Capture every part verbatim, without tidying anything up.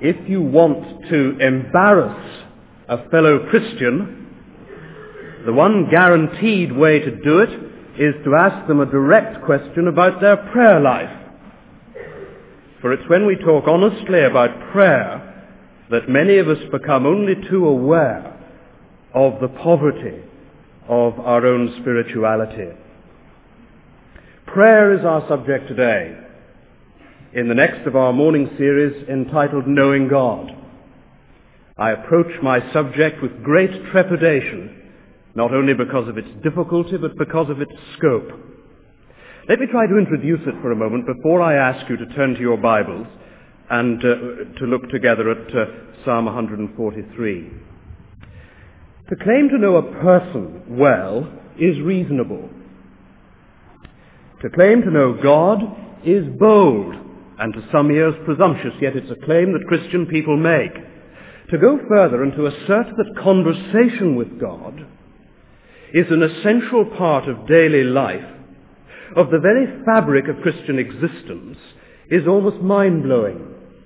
if you want to embarrass a fellow Christian, the one guaranteed way to do it is to ask them a direct question about their prayer life. For it's when we talk honestly about prayer that many of us become only too aware of the poverty of our own spirituality. Prayer is our subject today in the next of our morning series entitled Knowing God. I approach my subject with great trepidation, not only because of its difficulty, but because of its scope. Let me try to introduce it for a moment before I ask you to turn to your Bibles and uh, to look together at uh, Psalm one forty-three. To claim to know a person well is reasonable. To claim to know God is bold, and to some ears presumptuous, yet it's a claim that Christian people make. To go further and to assert that conversation with God is an essential part of daily life, of the very fabric of Christian existence, is almost mind-blowing.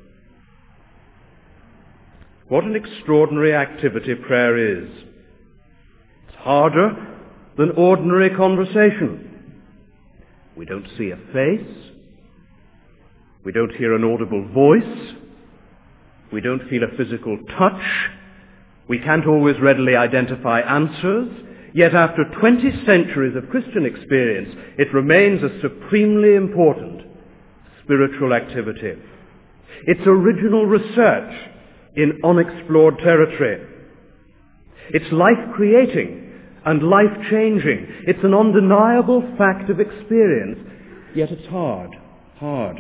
What an extraordinary activity prayer is. It's harder than ordinary conversation. We don't see a face. We don't hear an audible voice. We don't feel a physical touch. We can't always readily identify answers. Yet after twenty centuries of Christian experience, it remains a supremely important spiritual activity. It's original research in unexplored territory. It's life-creating and life-changing. It's an undeniable fact of experience, yet it's hard, hard.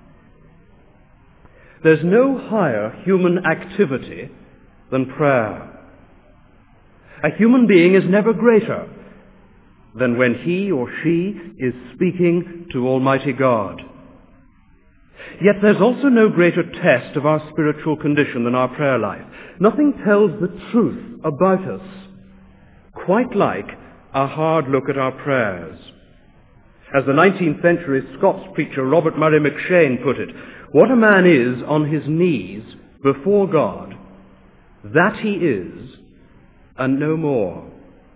There's no higher human activity than prayer. A human being is never greater than when he or she is speaking to Almighty God. Yet there's also no greater test of our spiritual condition than our prayer life. Nothing tells the truth about us quite like a hard look at our prayers. As the nineteenth century Scots preacher Robert Murray McCheyne put it, what a man is on his knees before God, that he is, and no more.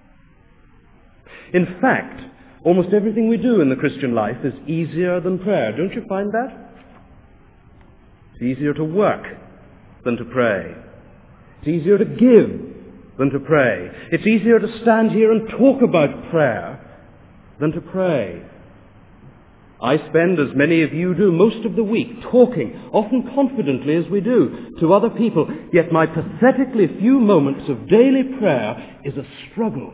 In fact, almost everything we do in the Christian life is easier than prayer. Don't you find that? It's easier to work than to pray. It's easier to give than to pray. It's easier to stand here and talk about prayer than to pray. I spend, as many of you do, most of the week talking, often confidently as we do, to other people, yet my pathetically few moments of daily prayer is a struggle.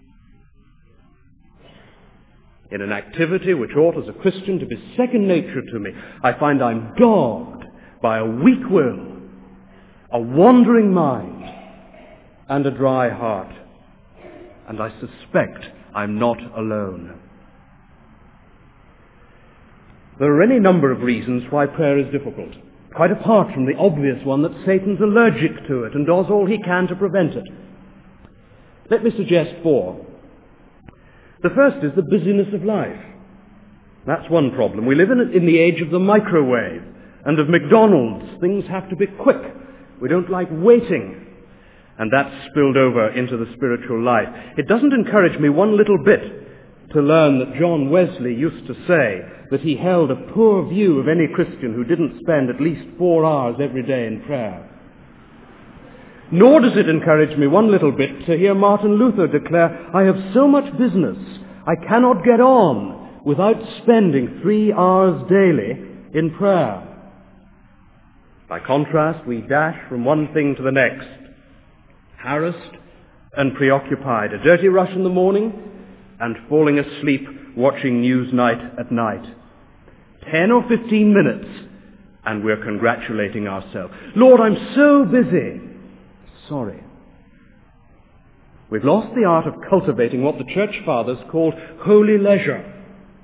In an activity which ought as a Christian to be second nature to me, I find I'm dogged by a weak will, a wandering mind, and a dry heart. And I suspect I'm not alone. There are any number of reasons why prayer is difficult, quite apart from the obvious one that Satan's allergic to it and does all he can to prevent it. Let me suggest four. The first is the busyness of life. That's one problem. We live in, in the age of the microwave and of McDonald's. Things have to be quick. We don't like waiting. And that's spilled over into the spiritual life. It doesn't encourage me one little bit to learn that John Wesley used to say that he held a poor view of any Christian who didn't spend at least four hours every day in prayer. Nor does it encourage me one little bit to hear Martin Luther declare, I have so much business, I cannot get on without spending three hours daily in prayer. By contrast, we dash from one thing to the next, harassed and preoccupied, a dirty rush in the morning and falling asleep watching Newsnight at night. Ten or fifteen minutes, and we're congratulating ourselves. Lord, I'm so busy. Sorry. We've lost the art of cultivating what the church fathers called holy leisure.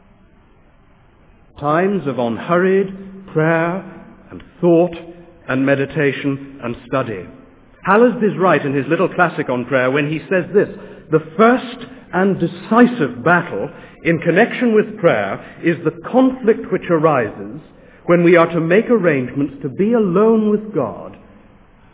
Times of unhurried prayer and thought and meditation and study. Hallasby's right in his little classic on prayer when he says this, the first and decisive battle in connection with prayer is the conflict which arises when we are to make arrangements to be alone with God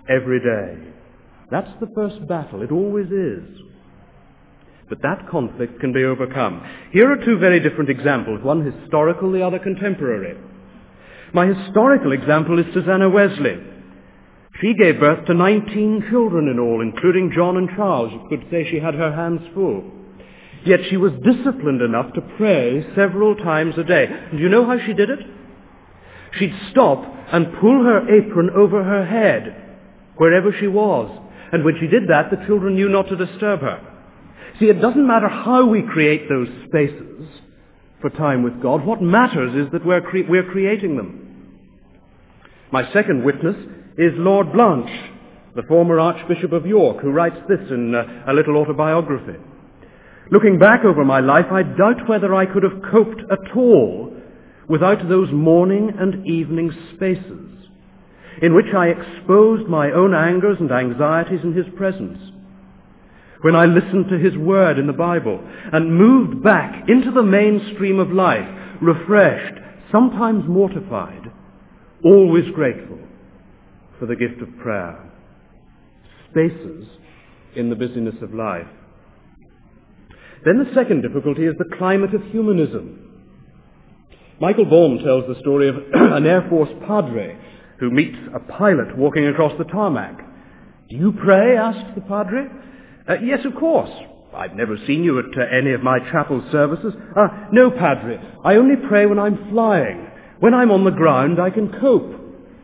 every day. That's the first battle. It always is. But that conflict can be overcome. Here are two very different examples, one historical, the other contemporary. My historical example is Susanna Wesley. She gave birth to nineteen children in all, including John and Charles. You could say she had her hands full. Yet she was disciplined enough to pray several times a day. And do you know how she did it? She'd stop and pull her apron over her head wherever she was. And when she did that, the children knew not to disturb her. See, it doesn't matter how we create those spaces for time with God. What matters is that we're, cre- we're creating them. My second witness is Lord Blanche, the former Archbishop of York, who writes this in uh, a little autobiography. Looking back over my life, I doubt whether I could have coped at all without those morning and evening spaces in which I exposed my own angers and anxieties in his presence, when I listened to his word in the Bible and moved back into the mainstream of life, refreshed, sometimes mortified, always grateful for the gift of prayer. Spaces in the busyness of life. Then the second difficulty is the climate of humanism. Michael Baum tells the story of an Air Force padre who meets a pilot walking across the tarmac. "Do you pray?" asks the padre. Uh, yes, of course. I've never seen you at uh, any of my chapel services. Uh, no, padre. I only pray when I'm flying. When I'm on the ground, I can cope.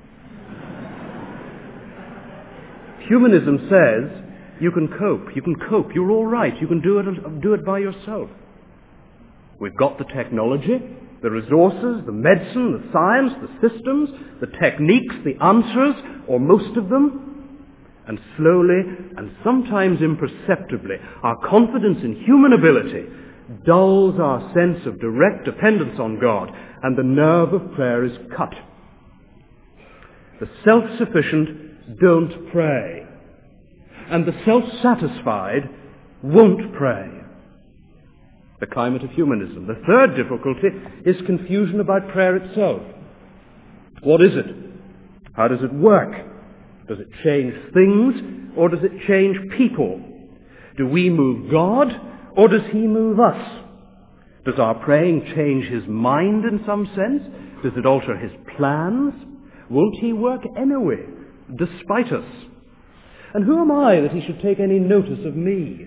Humanism says you can cope. You can cope. You're all right. You can do it, do it by yourself. We've got the technology, the resources, the medicine, the science, the systems, the techniques, the answers, or most of them. And slowly, and sometimes imperceptibly, our confidence in human ability dulls our sense of direct dependence on God, and the nerve of prayer is cut. The self-sufficient don't pray, and the self-satisfied won't pray. The climate of humanism. The third difficulty is confusion about prayer itself. What is it? How does it work? Does it change things, or does it change people? Do we move God, or does he move us? Does our praying change his mind in some sense? Does it alter his plans? Won't he work anyway, despite us? And who am I that he should take any notice of me?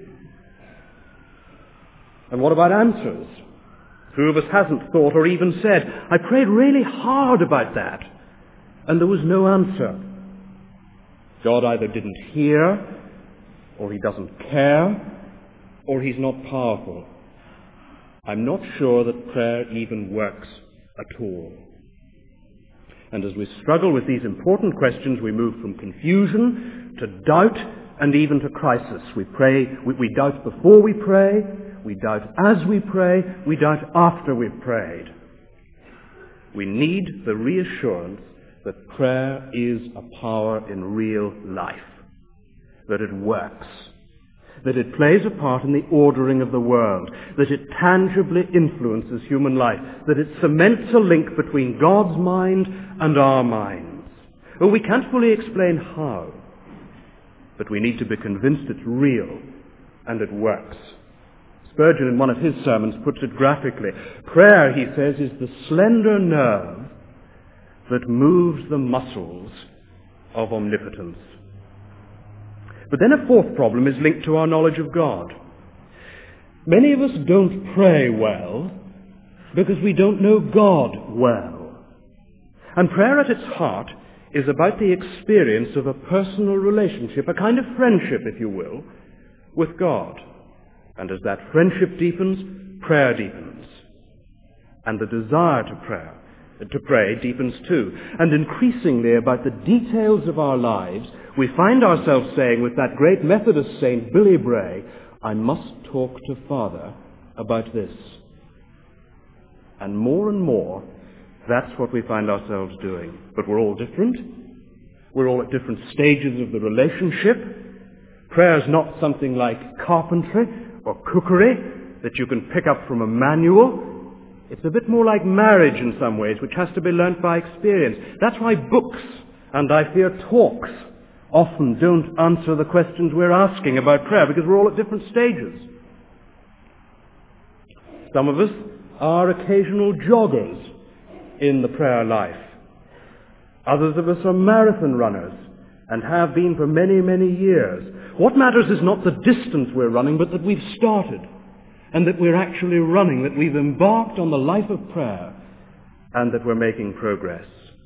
And what about answers? Who of us hasn't thought or even said, "I prayed really hard about that, and there was no answer"? God either didn't hear, or he doesn't care, or he's not powerful. I'm not sure that prayer even works at all. And as we struggle with these important questions, we move from confusion to doubt and even to crisis. We pray, we, we doubt before we pray, we doubt as we pray, we doubt after we've prayed. We need the reassurance that prayer is a power in real life, that it works, that it plays a part in the ordering of the world, that it tangibly influences human life, that it cements a link between God's mind and our minds. Well, we can't fully explain how, but we need to be convinced it's real and it works. Spurgeon, in one of his sermons, puts it graphically. Prayer, he says, is the slender nerve that moves the muscles of omnipotence. But then a fourth problem is linked to our knowledge of God. Many of us don't pray well because we don't know God well. And prayer at its heart is about the experience of a personal relationship, a kind of friendship, if you will, with God. And as that friendship deepens, prayer deepens. And the desire to pray, to pray deepens too. And increasingly about the details of our lives, we find ourselves saying with that great Methodist saint, Billy Bray, "I must talk to Father about this." And more and more, that's what we find ourselves doing. But we're all different. We're all at different stages of the relationship. Prayer's not something like carpentry or cookery that you can pick up from a manual. It's a bit more like marriage in some ways, which has to be learnt by experience. That's why books, and I fear talks, often don't answer the questions we're asking about prayer because we're all at different stages. Some of us are occasional joggers in the prayer life. Others of us are marathon runners and have been for many, many years. What matters is not the distance we're running, but that we've started and that we're actually running, that we've embarked on the life of prayer and that we're making progress.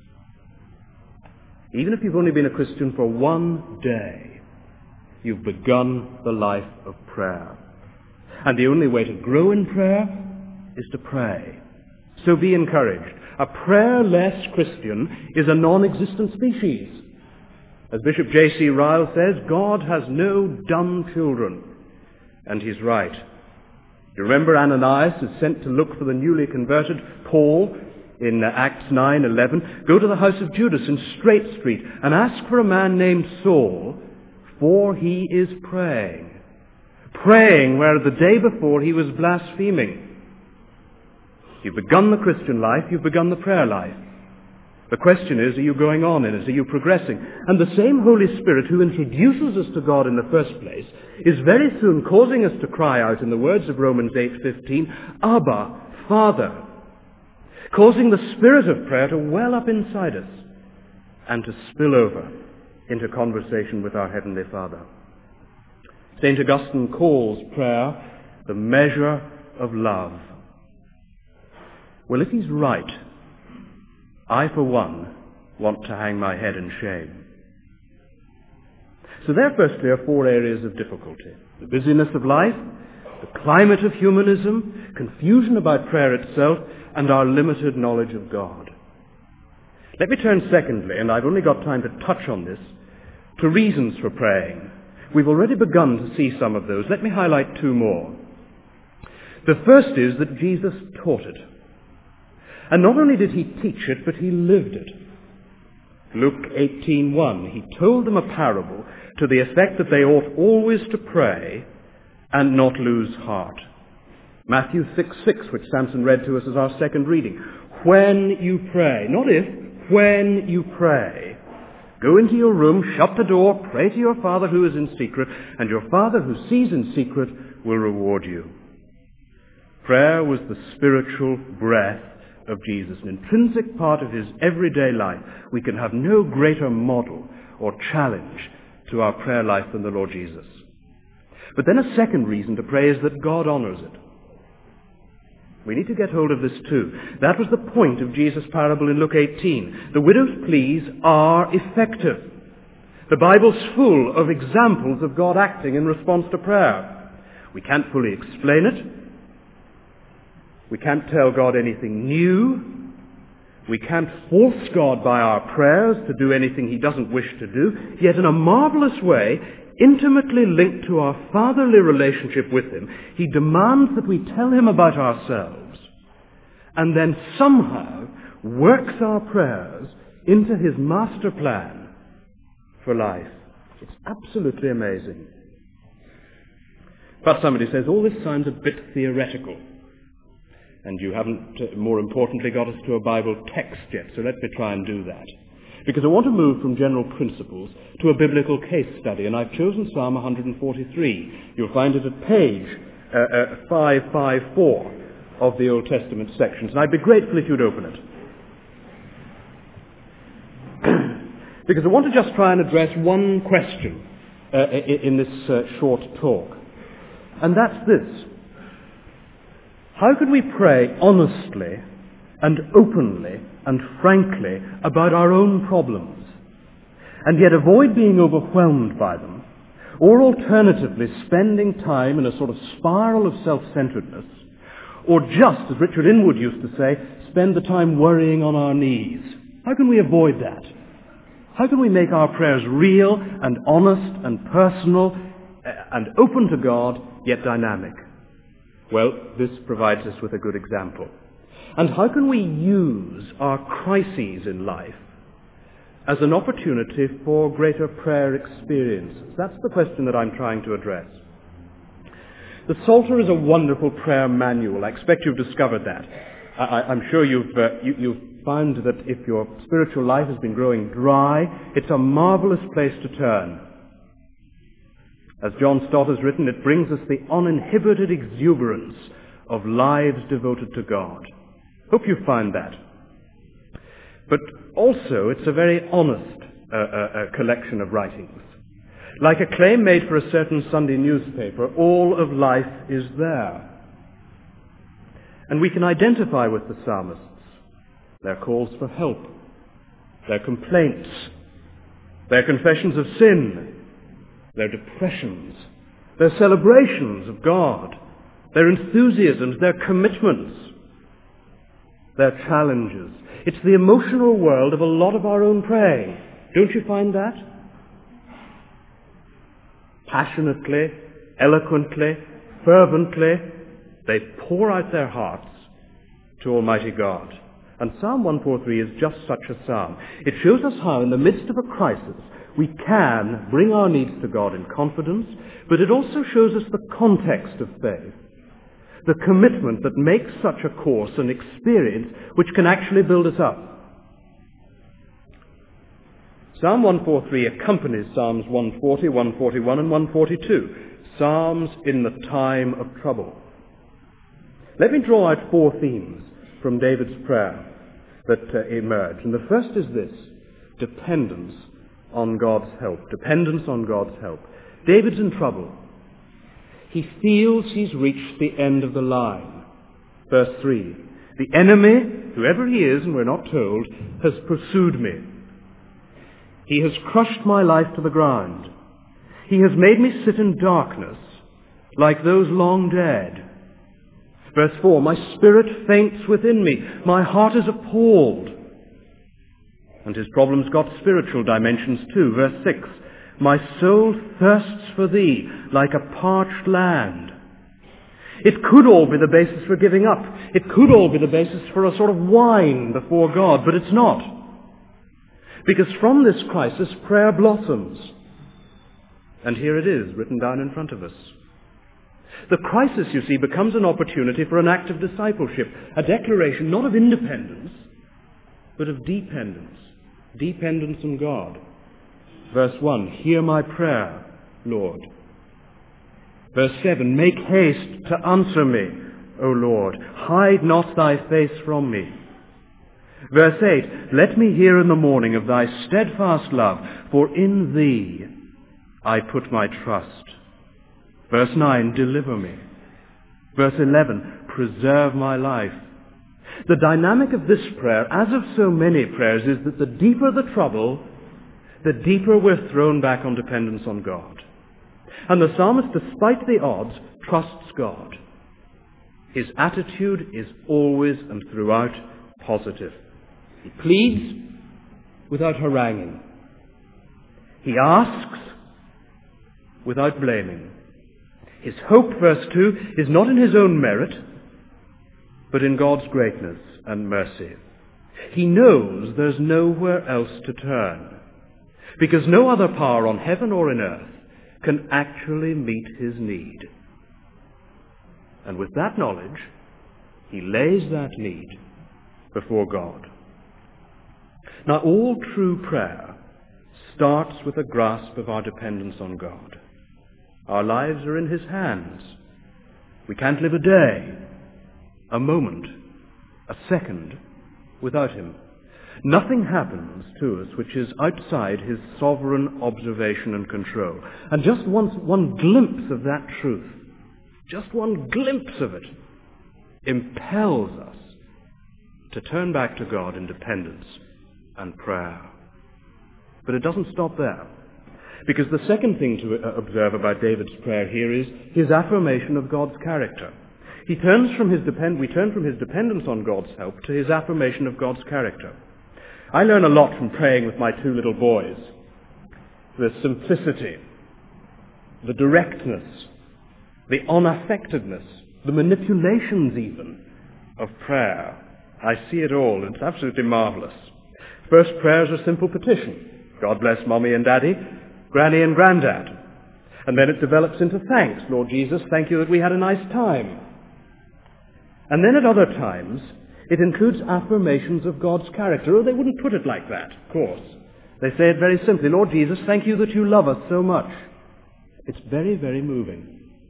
Even if you've only been a Christian for one day, you've begun the life of prayer. And the only way to grow in prayer is to pray. So be encouraged. A prayerless Christian is a non-existent species. As Bishop J C Ryle says, God has no dumb children. And he's right. You remember Ananias is sent to look for the newly converted Paul in Acts nine eleven. Go to the house of Judas in Straight Street and ask for a man named Saul, for he is praying. Praying where the day before he was blaspheming. You've begun the Christian life, you've begun the prayer life. The question is, are you going on in it? Are you progressing? And the same Holy Spirit who introduces us to God in the first place is very soon causing us to cry out, in the words of Romans eight fifteen, Abba, Father. Causing the spirit of prayer to well up inside us and to spill over into conversation with our Heavenly Father. Saint Augustine calls prayer the measure of love. Well, if he's right, I, for one, want to hang my head in shame. So there, firstly, are four areas of difficulty. The busyness of life, the climate of humanism, confusion about prayer itself, and our limited knowledge of God. Let me turn secondly, and I've only got time to touch on this, to reasons for praying. We've already begun to see some of those. Let me highlight two more. The first is that Jesus taught it. And not only did he teach it, but he lived it. Luke eighteen one, he told them a parable to the effect that they ought always to pray and not lose heart. Matthew six six, which Samson read to us as our second reading. When you pray, not if, when you pray, go into your room, shut the door, pray to your Father who is in secret, and your Father who sees in secret will reward you. Prayer was the spiritual breath of Jesus, an intrinsic part of his everyday life. We can have no greater model or challenge to our prayer life than the Lord Jesus. But then a second reason to pray is that God honors it. We need to get hold of this too. That was the point of Jesus' parable in Luke eighteen. The widow's pleas are effective. The Bible's full of examples of God acting in response to prayer. We can't fully explain it. We can't tell God anything new. We can't force God by our prayers to do anything he doesn't wish to do. Yet in a marvelous way, intimately linked to our fatherly relationship with him, he demands that we tell him about ourselves and then somehow works our prayers into his master plan for life. It's absolutely amazing. But somebody says, all this sounds a bit theoretical. And you haven't, uh, more importantly, got us to a Bible text yet, so let me try and do that. Because I want to move from general principles to a biblical case study, and I've chosen Psalm one forty-three. You'll find it at page uh, uh, five fifty-four of the Old Testament sections, and I'd be grateful if you'd open it. Because I want to just try and address one question uh, in this uh, short talk, and that's this. How can we pray honestly and openly and frankly about our own problems, and yet avoid being overwhelmed by them, or alternatively spending time in a sort of spiral of self-centeredness, or just, as Richard Inwood used to say, spend the time worrying on our knees? How can we avoid that? How can we make our prayers real and honest and personal and open to God, yet dynamic? Well, this provides us with a good example. And how can we use our crises in life as an opportunity for greater prayer experiences? That's the question that I'm trying to address. The Psalter is a wonderful prayer manual. I expect you've discovered that. I, I'm sure you've, uh, you, you've find that if your spiritual life has been growing dry, it's a marvelous place to turn. As John Stott has written, it brings us the uninhibited exuberance of lives devoted to God. Hope you find that. But also, it's a very honest uh, uh, uh, collection of writings. Like a claim made for a certain Sunday newspaper, all of life is there. And we can identify with the psalmists. Their calls for help, their complaints, their confessions of sin, their depressions, their celebrations of God, their enthusiasms, their commitments, their challenges. It's the emotional world of a lot of our own praying. Don't you find that? Passionately, eloquently, fervently, they pour out their hearts to Almighty God. And Psalm one forty-three is just such a psalm. It shows us how in the midst of a crisis we can bring our needs to God in confidence, but it also shows us the context of faith, the commitment that makes such a course an experience which can actually build us up. Psalm one forty-three accompanies Psalms one forty, one forty-one, and one forty-two, psalms in the time of trouble. Let me draw out four themes from David's prayer that uh, emerge. And the first is this: dependence on God's help. Dependence on God's help. David's in trouble. He feels he's reached the end of the line. Verse three, the enemy, whoever he is, and we're not told, has pursued me. He has crushed my life to the ground. He has made me sit in darkness like those long dead. Verse four, my spirit faints within me. My heart is appalled. And his problem's got spiritual dimensions too. Verse six, my soul thirsts for thee like a parched land. It could all be the basis for giving up. It could all be the basis for a sort of whine before God, but it's not. Because from this crisis, prayer blossoms. And here it is, written down in front of us. The crisis, you see, becomes an opportunity for an act of discipleship, a declaration not of independence, but of dependence. Dependence on God. Verse one, hear my prayer, Lord. Verse seven, make haste to answer me, O Lord. Hide not thy face from me. Verse eight, let me hear in the morning of thy steadfast love, for in thee I put my trust. Verse nine, deliver me. Verse eleven, preserve my life. The dynamic of this prayer, as of so many prayers, is that the deeper the trouble, the deeper we're thrown back on dependence on God. And the psalmist, despite the odds, trusts God. His attitude is always and throughout positive. He pleads without haranguing. He asks without blaming. His hope, verse two, is not in his own merit, but in God's greatness and mercy. He knows there's nowhere else to turn, because no other power on heaven or in earth can actually meet his need. And with that knowledge, he lays that need before God. Now, all true prayer starts with a grasp of our dependence on God. Our lives are in his hands. We can't live a day, a moment, a second without him. Nothing happens to us which is outside his sovereign observation and control. And just once, one glimpse of that truth, just one glimpse of it, impels us to turn back to God in dependence and prayer. But it doesn't stop there. Because the second thing to observe about David's prayer here is his affirmation of God's character. He turns from his depend- we turn from his dependence on God's help to his affirmation of God's character. I learn a lot from praying with my two little boys. The simplicity, the directness, the unaffectedness, the manipulations even of prayer. I see it all, and it's absolutely marvelous. First prayer is a simple petition. God bless Mommy and Daddy, Granny and Grandad. And then it develops into thanks. Lord Jesus, thank you that we had a nice time. And then at other times, It includes affirmations of God's character. Oh, they wouldn't put it like that, of course. They say it very simply, Lord Jesus, thank you that you love us so much. It's very, very moving.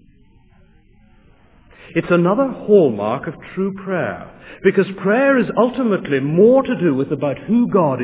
It's another hallmark of true prayer, because prayer is ultimately more to do with about who God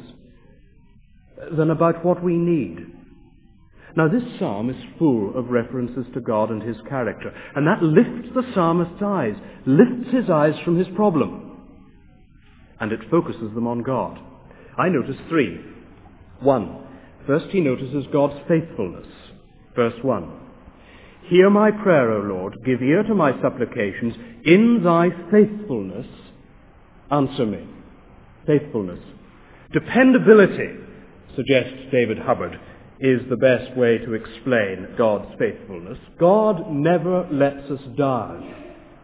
is than about what we need. Now, this psalm is full of references to God and his character, and that lifts the psalmist's eyes, lifts his eyes from his problem, and it focuses them on God. I notice three. One, first he notices God's faithfulness. Verse one. Hear my prayer, O Lord, give ear to my supplications. In thy faithfulness, answer me. Faithfulness. Dependability, suggests David Hubbard, is the best way to explain God's faithfulness. God never lets us down.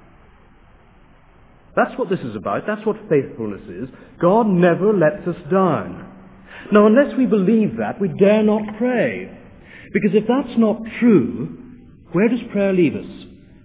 That's what this is about. That's what faithfulness is. God never lets us down. Now, unless we believe that, we dare not pray. Because if that's not true, where does prayer leave us?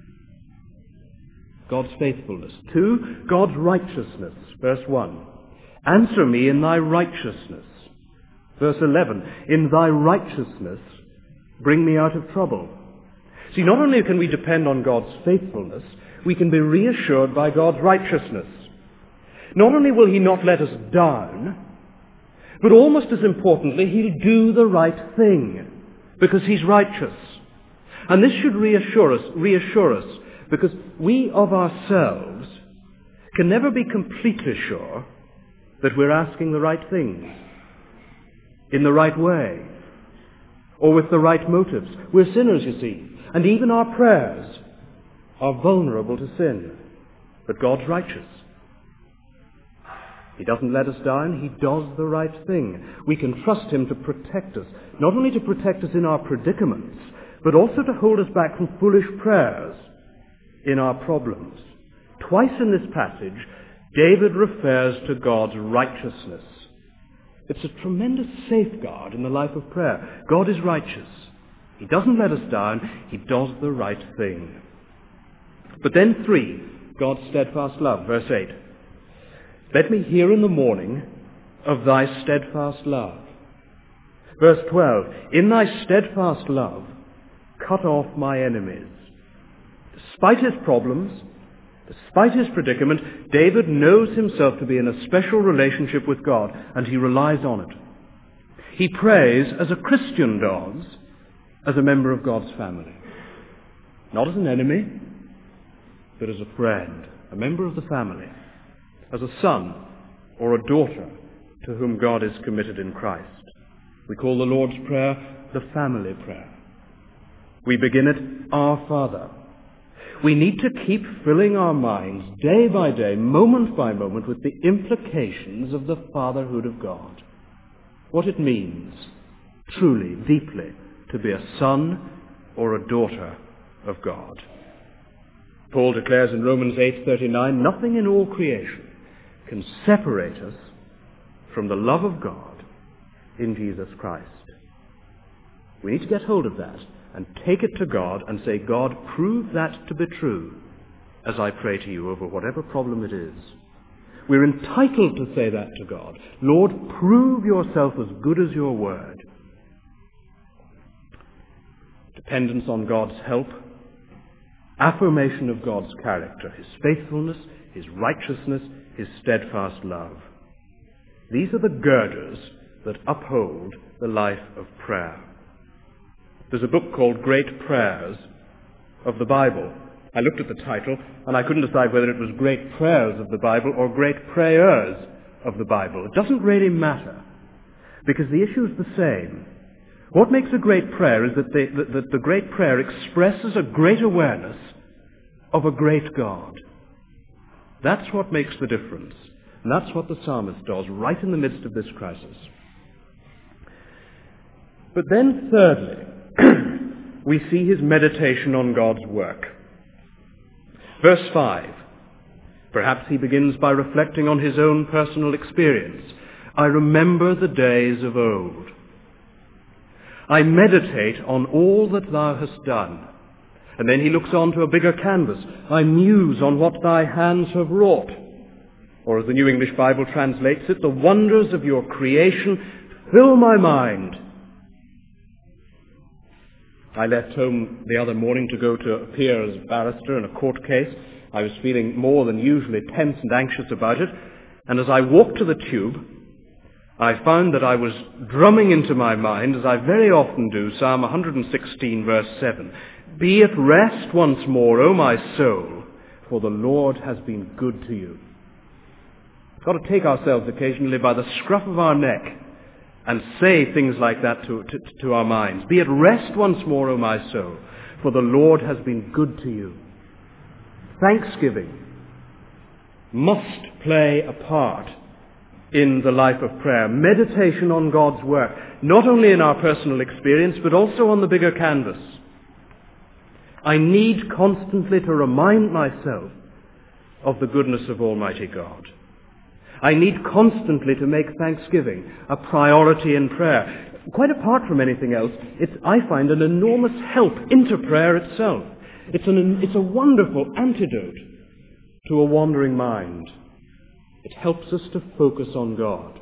God's faithfulness. Two, God's righteousness. Verse one. Answer me in thy righteousness. Verse eleven. In thy righteousness, bring me out of trouble. See, not only can we depend on God's faithfulness, we can be reassured by God's righteousness. Not only will he not let us down, but almost as importantly, he'll do the right thing, because he's righteous. And this should reassure us, reassure us, because we of ourselves can never be completely sure that we're asking the right things, in the right way, or with the right motives. We're sinners, you see, and even our prayers are vulnerable to sin. But God's righteous. He doesn't let us down. He does the right thing. We can trust him to protect us, not only to protect us in our predicaments, but also to hold us back from foolish prayers in our problems. Twice in this passage, David refers to God's righteousness. It's a tremendous safeguard in the life of prayer. God is righteous. He doesn't let us down. He does the right thing. But then three, God's steadfast love. Verse eight. Let me hear in the morning of thy steadfast love. Verse twelve. In thy steadfast love, cut off my enemies. Despite his problems, despite his predicament, David knows himself to be in a special relationship with God, and he relies on it. He prays as a Christian does, as a member of God's family. Not as an enemy, but as a friend, a member of the family, as a son or a daughter to whom God is committed in Christ. We call the Lord's Prayer the family prayer. We begin it, Our Father. We need to keep filling our minds day by day, moment by moment, with the implications of the fatherhood of God. What it means, truly, deeply, to be a son or a daughter of God. Paul declares in Romans eight thirty-nine, nothing in all creation can separate us from the love of God in Jesus Christ. We need to get hold of that and take it to God and say, God, prove that to be true as I pray to you over whatever problem it is. We're entitled to say that to God. Lord, prove yourself as good as your word. Dependence on God's help, affirmation of God's character, his faithfulness, his righteousness, his steadfast love. These are the girders that uphold the life of prayer. There's a book called Great Prayers of the Bible. I looked at the title, and I couldn't decide whether it was Great Prayers of the Bible or Great Prayers of the Bible. It doesn't really matter, because the issue is the same. What makes a great prayer is that the, that, that the great prayer expresses a great awareness of a great God. That's what makes the difference. And that's what the psalmist does right in the midst of this crisis. But then, thirdly, we see his meditation on God's work. Verse five. Perhaps he begins by reflecting on his own personal experience. I remember the days of old. I meditate on all that thou hast done. And then he looks on to a bigger canvas. I muse on what thy hands have wrought. Or as the New English Bible translates it, the wonders of your creation fill my mind. I left home the other morning to go to appear as a barrister in a court case. I was feeling more than usually tense and anxious about it, and as I walked to the tube, I found that I was drumming into my mind, as I very often do, Psalm one hundred sixteen, verse seven. Be at rest once more, O my soul, for the Lord has been good to you. We've got to take ourselves occasionally by the scruff of our neck and say things like that to, to, to our minds. Be at rest once more, O my soul, for the Lord has been good to you. Thanksgiving must play a part in the life of prayer. Meditation on God's work, not only in our personal experience, but also on the bigger canvas. I need constantly to remind myself of the goodness of Almighty God. I need constantly to make thanksgiving a priority in prayer. Quite apart from anything else, it's, I find, an enormous help into prayer itself. It's, an, it's a wonderful antidote to a wandering mind. It helps us to focus on God.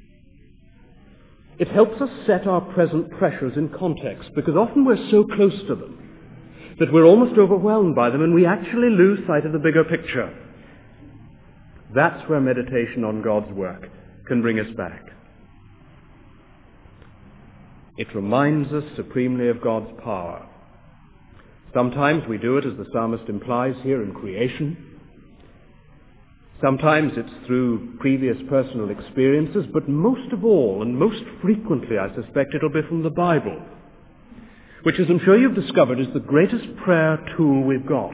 It helps us set our present pressures in context, because often we're so close to them that we're almost overwhelmed by them and we actually lose sight of the bigger picture. That's where meditation on God's work can bring us back. It reminds us supremely of God's power. Sometimes we do it, as the psalmist implies here, in creation. Sometimes it's through previous personal experiences, but most of all, and most frequently, I suspect, it'll be from the Bible, which, as I'm sure you've discovered, is the greatest prayer tool we've got.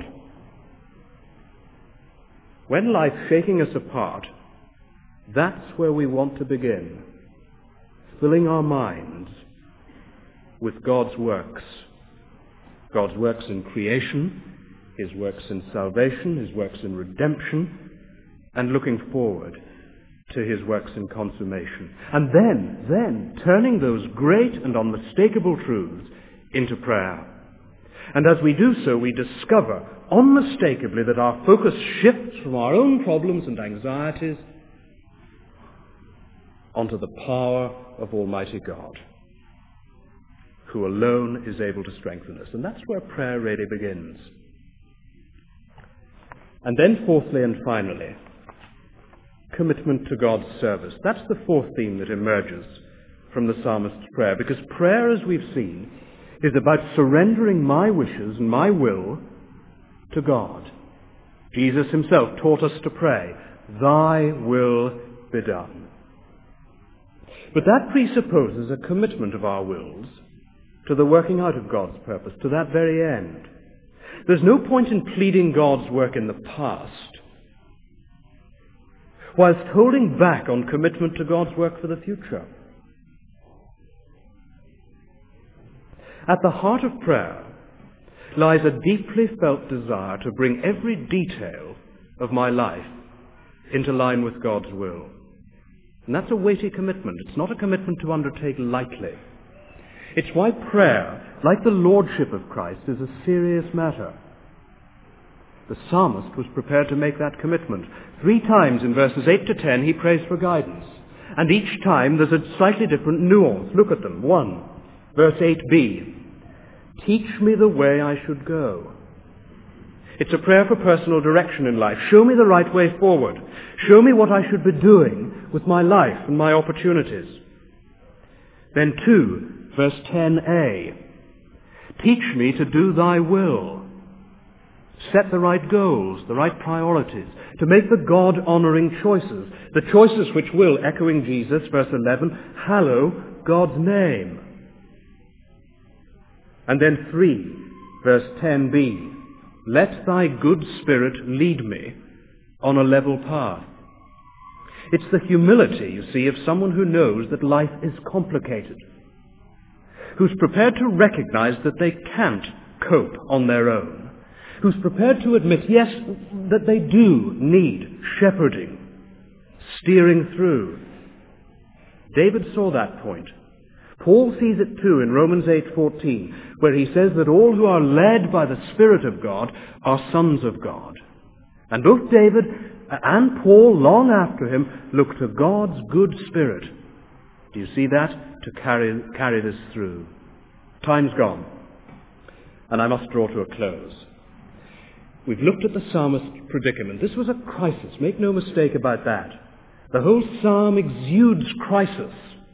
When life's shaking us apart, that's where we want to begin, filling our minds with God's works. God's works in creation, His works in salvation, His works in redemption, and looking forward to His works in consummation. And then, then, turning those great and unmistakable truths into prayer. And as we do so, we discover unmistakably that our focus shifts from our own problems and anxieties onto the power of Almighty God, who alone is able to strengthen us. And that's where prayer really begins. And then fourthly and finally, commitment to God's service. That's the fourth theme that emerges from the psalmist's prayer, because prayer, as we've seen, is about surrendering my wishes and my will to God. Jesus himself taught us to pray, "Thy will be done." But that presupposes a commitment of our wills to the working out of God's purpose, to that very end. There's no point in pleading God's work in the past whilst holding back on commitment to God's work for the future. At the heart of prayer lies a deeply felt desire to bring every detail of my life into line with God's will. And that's a weighty commitment. It's not a commitment to undertake lightly. It's why prayer, like the Lordship of Christ, is a serious matter. The psalmist was prepared to make that commitment. Three times in verses eight to ten he prays for guidance. And each time there's a slightly different nuance. Look at them. One, verse eight b. Teach me the way I should go. It's a prayer for personal direction in life. Show me the right way forward. Show me what I should be doing with my life and my opportunities. Then two, verse ten a. Teach me to do thy will. Set the right goals, the right priorities, to make the God-honoring choices, the choices which will, echoing Jesus, verse eleven, hallow God's name. And then three, verse ten b. Let thy good spirit lead me on a level path. It's the humility, you see, of someone who knows that life is complicated, who's prepared to recognize that they can't cope on their own, who's prepared to admit, yes, that they do need shepherding, steering through. David saw that point. Paul sees it too in Romans eight fourteen, where he says that all who are led by the Spirit of God are sons of God. And both David and Paul, long after him, look to God's good Spirit. Do you see that? To carry, carry this through. Time's gone, and I must draw to a close. We've looked at the psalmist's predicament. This was a crisis. Make no mistake about that. The whole psalm exudes crisis.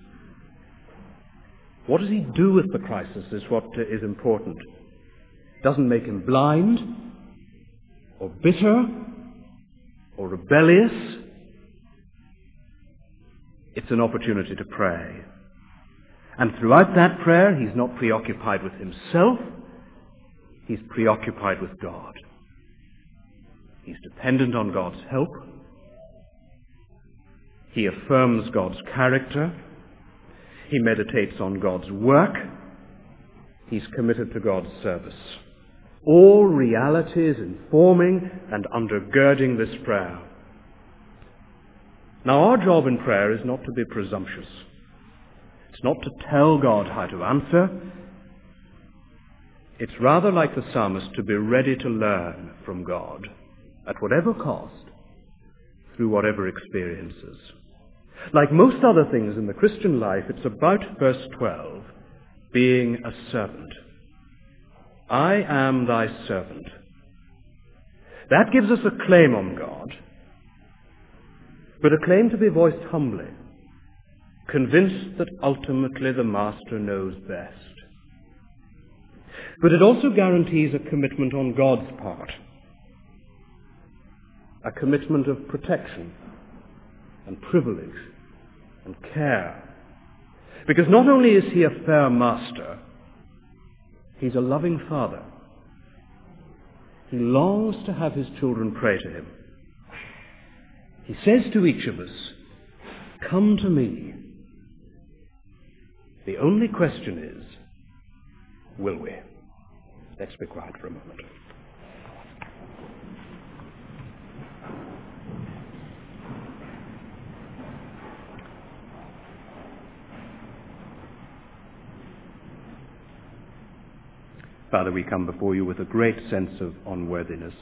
What does he do with the crisis is what is important. It doesn't make him blind or bitter or rebellious. It's an opportunity to pray. And throughout that prayer, he's not preoccupied with himself. He's preoccupied with God. He's dependent on God's help. He affirms God's character. He meditates on God's work. He's committed to God's service. All realities informing and undergirding this prayer. Now, our job in prayer is not to be presumptuous. It's not to tell God how to answer. It's rather like the psalmist to be ready to learn from God at whatever cost, through whatever experiences. Like most other things in the Christian life, it's about verse twelve, being a servant. I am thy servant. That gives us a claim on God, but a claim to be voiced humbly, convinced that ultimately the Master knows best. But it also guarantees a commitment on God's part, a commitment of protection and privilege and care. Because not only is he a fair master, he's a loving father. He longs to have his children pray to him. He says to each of us, come to me. The only question is, will we? Let's be quiet for a moment. Father, we come before you with a great sense of unworthiness.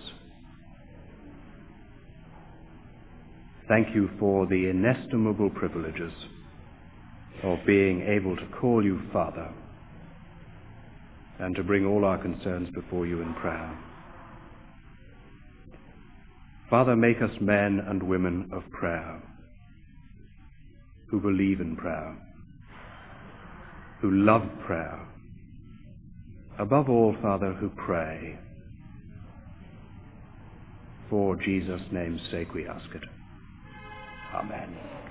Thank you for the inestimable privileges of being able to call you Father and to bring all our concerns before you in prayer. Father, make us men and women of prayer, who believe in prayer, who love prayer. Above all, Father, who pray. For Jesus' name's sake we ask it. Amen.